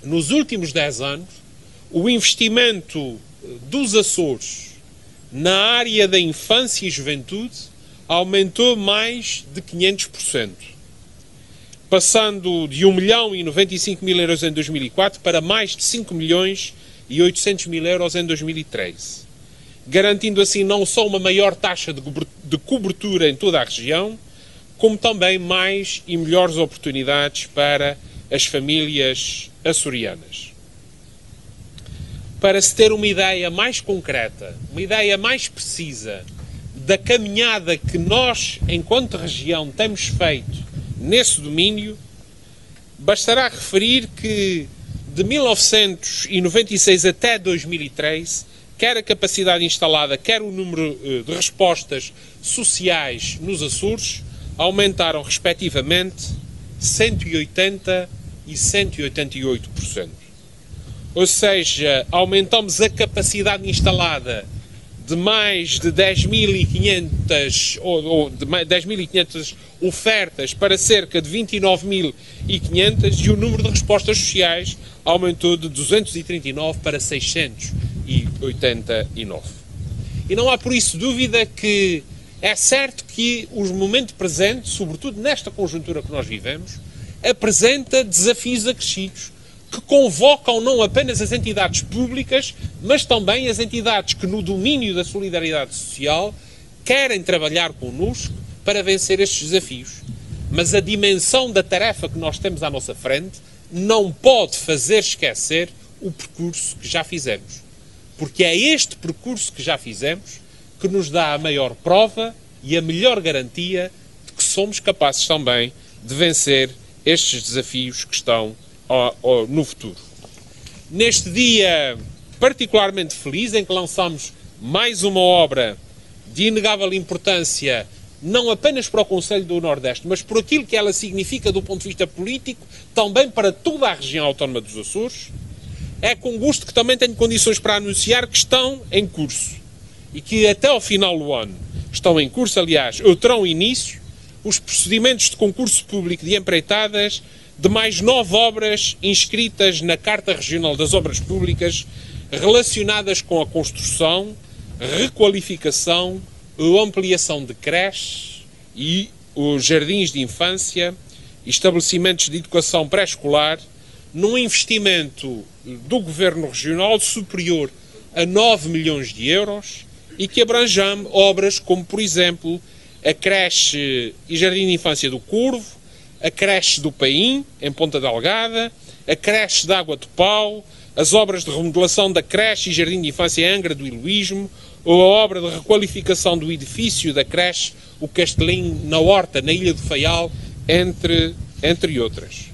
nos últimos 10 anos, o investimento dos Açores na área da infância e juventude aumentou mais de 500%, passando de 1.095.000 euros em 2004 para mais de 5.800.000 euros em 2013, garantindo assim não só uma maior taxa de cobertura em toda a região, como também mais e melhores oportunidades para as famílias açorianas. Para se ter uma ideia mais concreta, uma ideia mais precisa da caminhada que nós, enquanto região, temos feito nesse domínio, bastará referir que de 1996 até 2003, quer a capacidade instalada, quer o número de respostas sociais nos Açores, aumentaram respectivamente 180% e 188%. Ou seja, aumentamos a capacidade instalada de mais de 10.500 ou de 10.500 ofertas para cerca de 29.500 e o número de respostas sociais aumentou de 239 para 689. E não há por isso dúvida que é certo que o momento presente, sobretudo nesta conjuntura que nós vivemos, apresenta desafios acrescidos que convocam não apenas as entidades públicas, mas também as entidades que no domínio da solidariedade social querem trabalhar connosco para vencer estes desafios. Mas a dimensão da tarefa que nós temos à nossa frente não pode fazer esquecer o percurso que já fizemos. Porque é este percurso que já fizemos que nos dá a maior prova e a melhor garantia de que somos capazes também de vencer estes desafios que estão no futuro. Neste dia particularmente feliz em que lançamos mais uma obra de inegável importância, não apenas para o Conselho do Nordeste, mas por aquilo que ela significa do ponto de vista político, também para toda a região autónoma dos Açores, é com gosto que também tenho condições para anunciar que estão em curso e que até ao final do ano estão em curso, aliás, ou terão início, os procedimentos de concurso público de empreitadas de mais 9 obras inscritas na Carta Regional das Obras Públicas relacionadas com a construção, requalificação ou ampliação de creches e os jardins de infância e estabelecimentos de educação pré-escolar num investimento do Governo Regional superior a 9 milhões de euros e que abrangem obras como, por exemplo, a creche e jardim de infância do Corvo, a creche do Paim, em Ponta Delgada, a creche de Água de Pau, as obras de remodelação da creche e jardim de infância em Angra do Heloísmo, ou a obra de requalificação do edifício da creche, o Castelinho, na Horta, na Ilha do Faial, entre outras.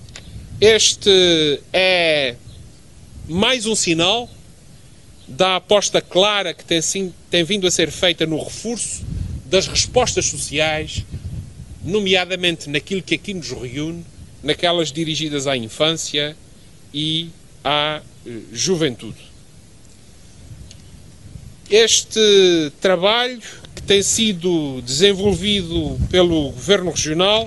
Este é mais um sinal da aposta clara que tem vindo a ser feita no reforço das respostas sociais, nomeadamente naquilo que aqui nos reúne, naquelas dirigidas à infância e à juventude. Este trabalho que tem sido desenvolvido pelo Governo Regional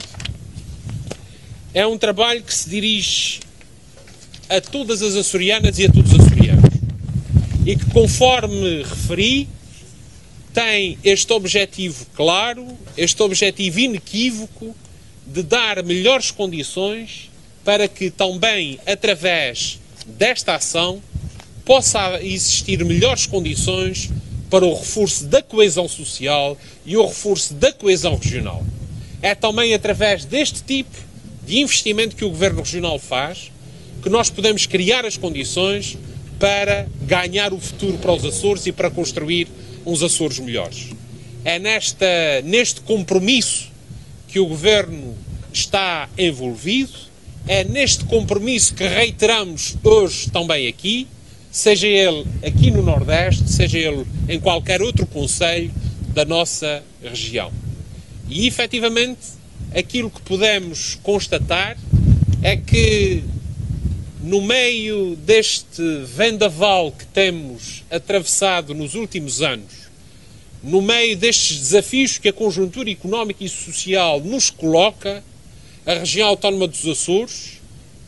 é um trabalho que se dirige a todas as açorianas e a todos os açorianos e que, conforme referi, tem este objetivo claro, este objetivo inequívoco de dar melhores condições para que também, através desta ação, possa existir melhores condições para o reforço da coesão social e o reforço da coesão regional. É também através deste tipo de investimento que o Governo Regional faz que nós podemos criar as condições para ganhar o futuro para os Açores e para construir uns Açores melhores. É neste compromisso que o Governo está envolvido, é neste compromisso que reiteramos hoje também aqui, seja ele aqui no Nordeste, seja ele em qualquer outro concelho da nossa região. E, efetivamente, aquilo que podemos constatar é que, no meio deste vendaval que temos atravessado nos últimos anos, no meio destes desafios que a conjuntura económica e social nos coloca, a região autónoma dos Açores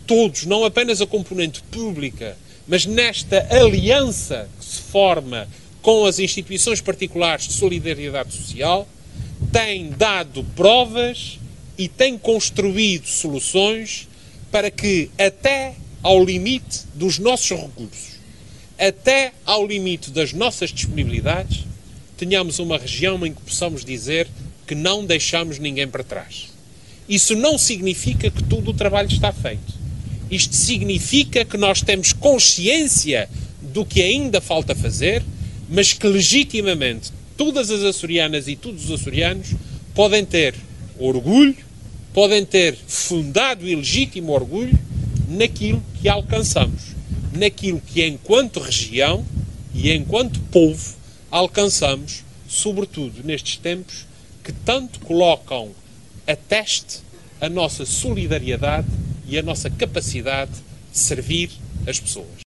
todos, não apenas a componente pública, mas nesta aliança que se forma com as instituições particulares de solidariedade social, tem dado provas e tem construído soluções para que, até ao limite dos nossos recursos, até ao limite das nossas disponibilidades, tenhamos uma região em que possamos dizer que não deixamos ninguém para trás. Isso não significa que todo o trabalho está feito. Isto significa que nós temos consciência do que ainda falta fazer, mas que legitimamente todas as açorianas e todos os açorianos podem ter orgulho, podem ter fundado e legítimo orgulho naquilo que alcançamos, naquilo que enquanto região e enquanto povo alcançamos, sobretudo nestes tempos que tanto colocam a teste a nossa solidariedade e a nossa capacidade de servir as pessoas.